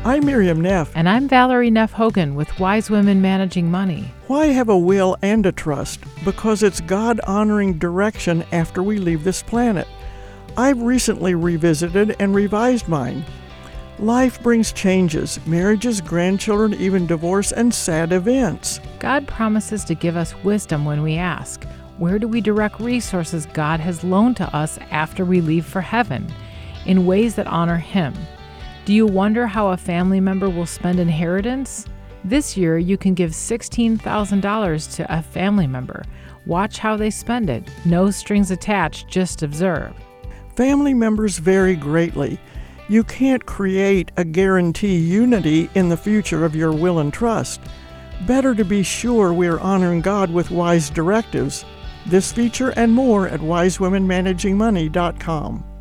I'm Miriam Neff. And I'm Valerie Neff Hogan with Wise Women Managing Money. Why have a will and a trust? Because it's God-honoring direction after we leave this planet. I've recently revisited and revised mine. Life brings changes, marriages, grandchildren, even divorce, and sad events. God promises to give us wisdom when we ask. Where do we direct resources God has loaned to us after we leave for heaven? In ways that honor Him. Do you wonder how a family member will spend inheritance? This year, you can give $16,000 to a family member. Watch how they spend it. No strings attached, just observe. Family members vary greatly. You can't create a guarantee unity in the future of your will and trust. Better to be sure we're honoring God with wise directives. This feature and more at wisewomenmanagingmoney.com.